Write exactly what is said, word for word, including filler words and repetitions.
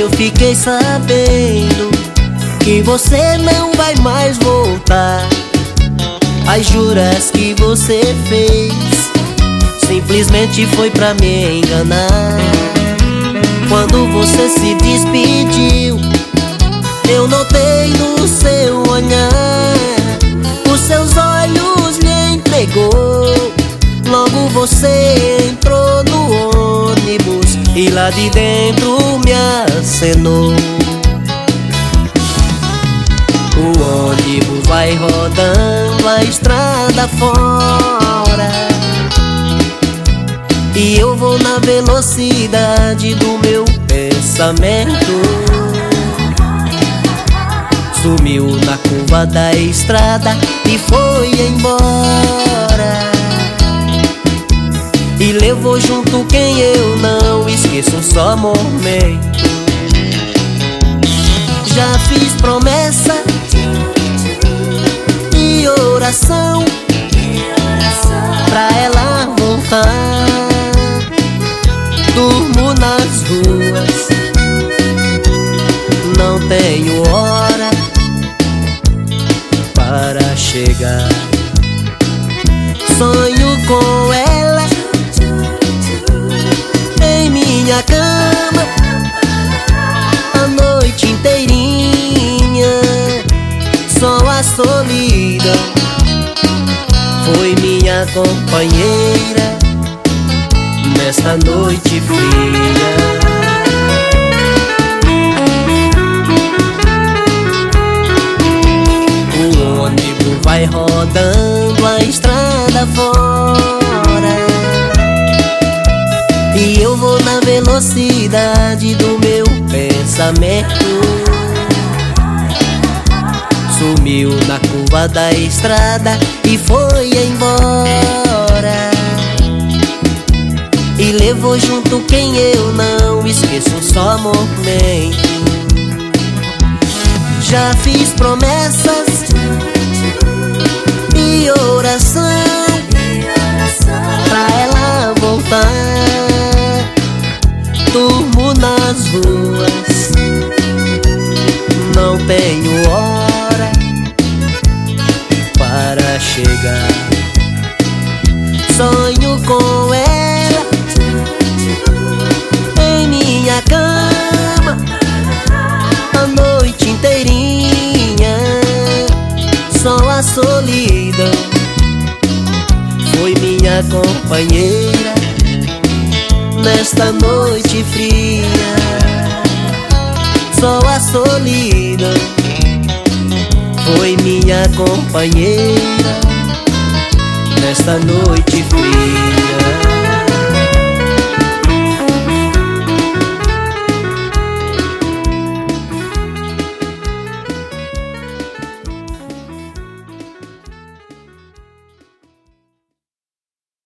eu fiquei sabendo que você não vai mais voltar. As juras que você fez simplesmente foi pra me enganar. Quando você se despediu, eu notei no seu olhar, os seus olhos me entregou. Logo você entrou no ônibus e lá de dentro me acenou. O ônibus vai rodando a estrada fora e eu vou na velocidade do meu pensamento. Sumiu na curva da estrada e foi embora, e levou junto quem eu não esqueço um só momento. Já fiz promessa e oração pra ela voltar. Durmo nas ruas, não tenho hora para chegar. Sonho com ela em minha cama a noite inteirinha. Só a solidão foi minha companheira nesta noite fria. O ônibus vai rodando a estrada fora e eu vou na velocidade do meu pensamento. Sumiu na curva da estrada e foi embora, e levou junto quem eu não esqueço um só momento. Já fiz promessas e oração pra ela voltar. Durmo nas ruas, não tenho hora para chegar. Sonho com ela em minha cama a noite inteirinha. Só a solidão foi minha companheira nesta noite fria. Só a solidão foi minha companheira nesta noite fria.